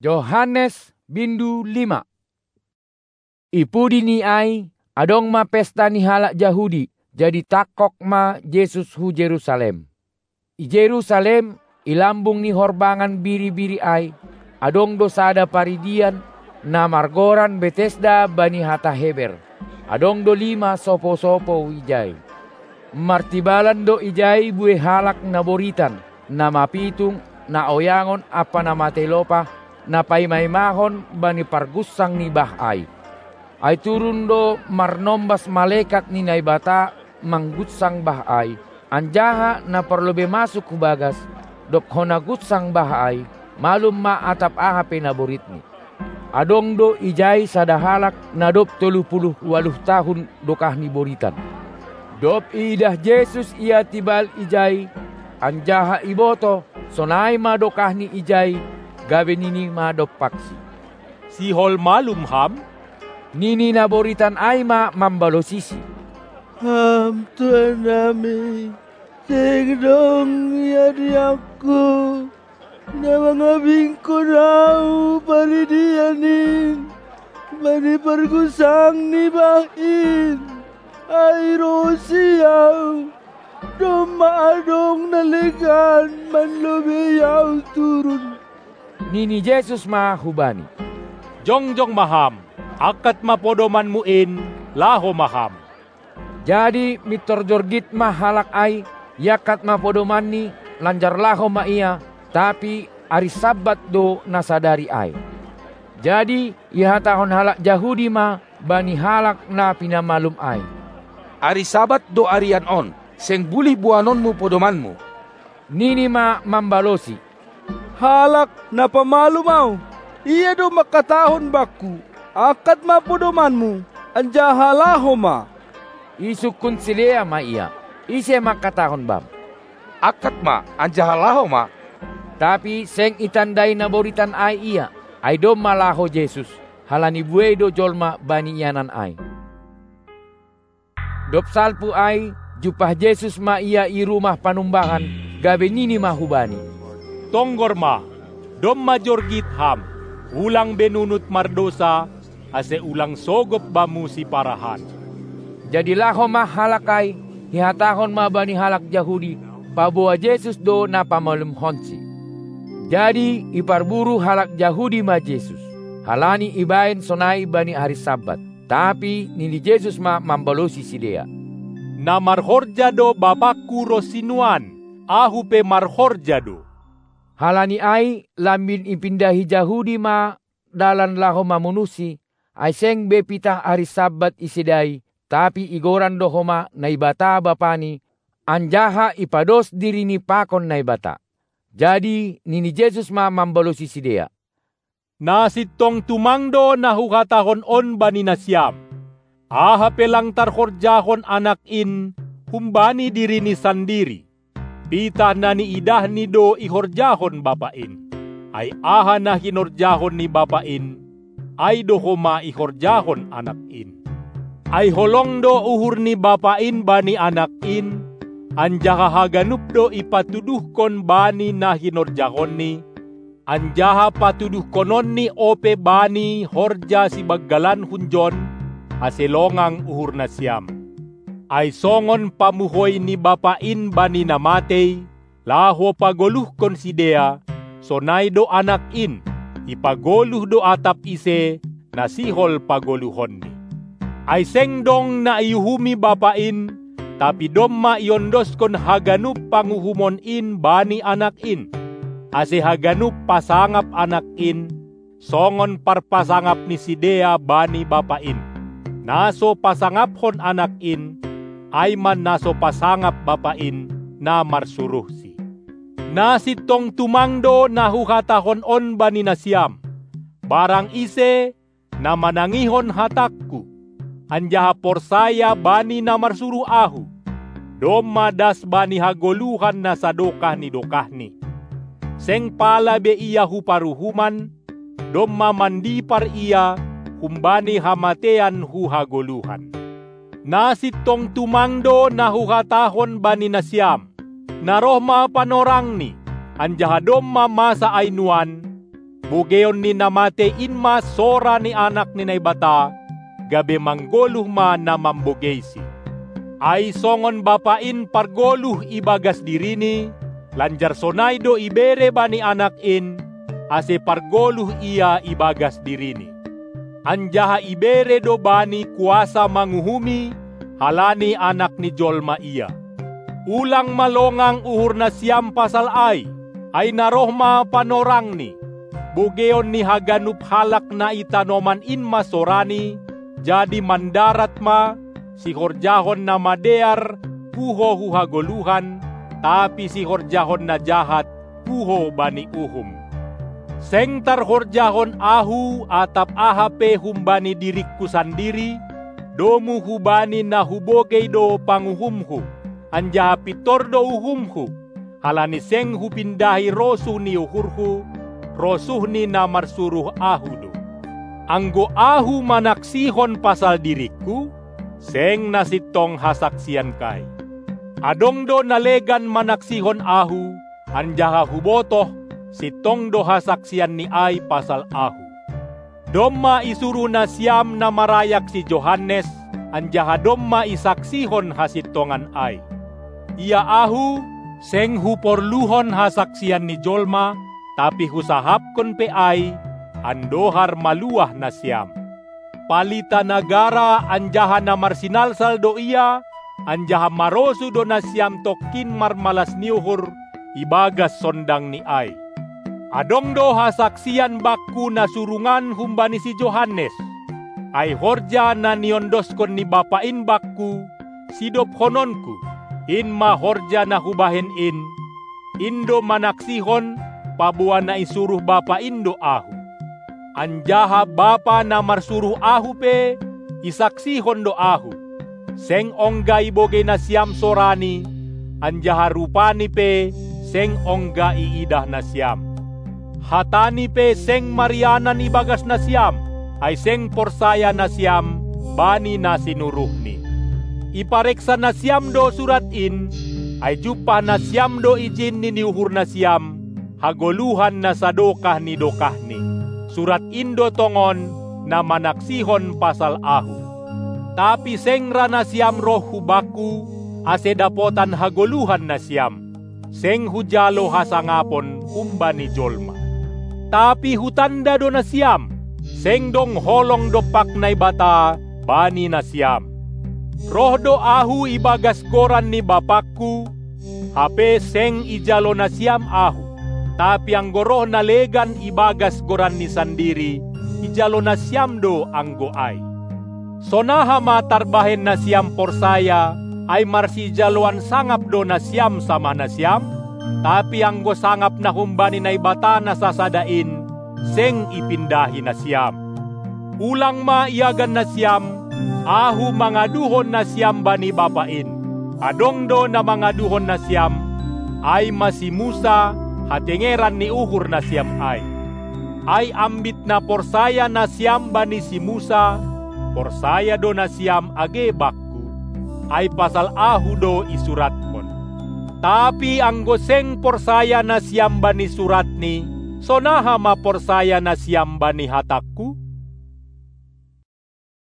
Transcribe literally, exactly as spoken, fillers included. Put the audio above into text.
Yohanes bindu lima. Ipudi ni ai adong ma pesta ni halak Yahudi, jadi takok ma Yesus hu Jerusalem. I Jerusalem ilambung ni horbangan biri-biri ai adong dosada paridian na margoran Betesda bani hata Heber. Adong do lima sopo-sopo ijai. Martibalan do ijai bue halak na boritan na mapitung na oyangon apa na matelopa na paimaimahon bani pargusang ni bahay. Ay turun do marnombas malaikat ni naibata manggutsang bahay. Anjaha na perlobe masuk kubagas dok hona gutsang bahay malum ma atap aha penaboritni. Adong do ijai sadahalak na dop telu puluh waluh tahun dokah ni boritan. Dop idah Yesus ia tibal ijai anjaha iboto sonai ma dokah ni ijai gabe nini ma dop paksi. Sihol malum ham? Nini na boritan ay ma mambalosisi. Ham Tuhan nami segdong yadi aku na mga bingko rau paridianin bani pargusang ni bahin ay rosiyaw dumaadong naligan manlubiyaw turun. Nini Jesus mahubani. Jongjong maham, akat mapodoman muin, laho maham. Jadi mitor jorgit mahalak ay, yakat mapodoman ni, lanjar laho ma iya, tapi ari sabat do nasadari ay. Jadi ihatahon halak Yahudi ma, bani halak na pinamalum ay. Ari sabat do arian on, seng buli buanonmu podomanmu. Nini ma mambalosi. Halak na pamalu mau, iya do makatahon baku, akat mapodomanmu, anjahalaho ma. Isukun silea ma iya, ise makatahon bam. Akat ma, anjahalaho ma. Tapi seng itandai na boritan ay iya, ay do malaho Jesus, halani buwe do jolma bani yanan ay. Dop salpu ay, jupah Jesus ma iya i rumah panumbahan, gabe nini mahubani. Tonggor ma, dom majorgit ham, ulang benunut mardosa, ase ulang sogop bamu si parahan. Jadilah ma halakay, hihatahon ma bani halak Yahudi, pabuwa Jesus do na pamalum honsi. Jadi iparburu halak Yahudi ma Jesus, halani ibain sonai bani hari sabat, tapi nini Jesus ma mambalosi sidea. Na marhorja do bapakku rosinuan, ahu pe marhorja do. Halani ay lambin ipindahi Yahudi ma dalan laho mamunusi ay seng bepitah hari sabat isidai tapi igoran dohoma naibata bapani anjaha ipados diri ni pakon naibata. Jadi nini Jesus ma mambalosi sidea. Nasitong tumangdo na hukatahon on bani nasyam. Aha pelang tarhorjahon anak in humbani diri ni sandiri. Pitah na ni idah ni do ihorjahon bapain. Ay aha na hinorjahon ni bapain. Ay dohoma ihorjahon anakin. Ay holong do uhur ni bapain bani anakin. Anjaha haganup do ipatuduhkon bani na hinorjahon ni. Anjaha patuduh konon ni ope bani horja si baggalan hunjon. Aselongang uhur na siyam. Ay songon pamuhoy ni bapain bani namatay, laho pagoluh kon si Dea, sonay do anak in, ipagoluh do atap ise, nasihol pagoluhon ni. Ay sengdong na iyuhumi bapain, tapi domma iondos kon haganup panguhumon in bani anak in. Ase haganup pasangap anak in, songon parpasangap ni si Dea bani bapain. Naso pasangaphon anak in, ay man naso pasangap bapain na marsuruh si. Nasitong tumangdo na hukatahon on bani nasyam. Barang ise na manangihon hatakku. Anjaha porsaya bani na marsuruh ahu. Doma das bani hagoluhan na sadokah ni dokah ni. Seng pala be iya huparuhuman. Doma mandipar iya humbani hamatean hu hagoluhan. Nasitong tumangdo na hukatahon bani nasyam. Naroh ma panorang ni, anjahadom ma masa ainuan, Bugeon ni namate inma sora ni anak ni naibata, gabe manggoluh ma na mambugeysi. Ay songon bapain pargoluh ibagas dirini, lanjar sonaydo ibere bani anak in, ase pargoluh ia ibagas dirini. Anjaha ibere do bani kuasa manguhumi, halani anak ni jolma ia. Ulang malongang uhur na siyam pasal ay, ay narohma panorang ni. Bugeon ni haganup halak na itanoman inma sorani, jadi mandarat ma, si horjahon na madear, puho huhagoluhan, tapi si horjahon na jahat, puho bani uhum. Seng tar horjahon ahu atap ahape humbani dirikku sandiri, domu hubani na hubogey do panguhumhu, anjaha pitor do uhumhu, halani seng hupindahi rosuh ni uhurhu, rosuh ni na marsuruh ahu do. Anggo ahu manaksihon pasal diriku, seng nasitong hasaksian kai. Adong do nalegan manaksihon ahu, anjaha hubotoh, sitong do hasaksian ni ay pasal ahu. Domma isuru na siyam na marayak si Johannes, anjaha domma isaksihon hasitongan ay. Ia ahu, seng huporluhon hasaksian ni jolma, tapi husahapkon pe ay, andohar maluah na siyam. Palita nagara anjaha na marsinalsal do ia, anjaha marosu do na siyam tokin marmalas niuhur, ibagas sondang ni ay. Adong do hasaksian bakku na surungan humbani si Johannes, ay horja na niondoskon ni bapain bakku, sidop hononku, in ma horja na hubahen in, indo manaksihon, pabuan na isuruh bapa indo ahu. Anjaha bapa na marsuruh ahu pe, isaksihon do ahu. Seng ongga iboge na siyam sorani, anjaha rupani pe, seng ongga iidah na siyam. Hatani pe seng marianan ibagas na siyam, ay seng porsaya na siyam, bani na sinuruh ni. Ipareksa na siyam do surat in, ay jupah na siyam do ijin ni niuhur na siyam, hagoluhan na sadokah ni dokah ni. Surat indo tongon na manaksihon pasal ahu. Tapi seng rana siam roh hubaku, ase dapotan hagoluhan na siam. Seng hujalo hasangapon umbani jolma. Tapi hutanda do na siam, seng dong holong dopak na ibata, bani na siam. Roh do ahu ibagas goran ni bapakku, hape seng ijalo na siam ahu. Tapi ang goroh na legan ibagas goran ni sandiri, ijalo na siam do anggo ay. Sonaha matarbahen na siam porsaya, ay marsi jaluan sangap do na siam sama na siam, tapi anggo sangap na humbani na ibata na sasadain, seng ipindahi na siam. Ulang ma iagan na siam, ahu mangaduhon na siam bani bapain. Adong do na mangaduhon na siam, ay masi Musa, hatengeran ni uhur na siam ay. Ay ambit na porsaya na siam bani si Musa, porsaya do na siam age bakku. Ay pasal ahu do isurat mon. Tapi anggo seng porsaya na siam bani surat ni, sonaha ma porsaya na siam bani hatakku?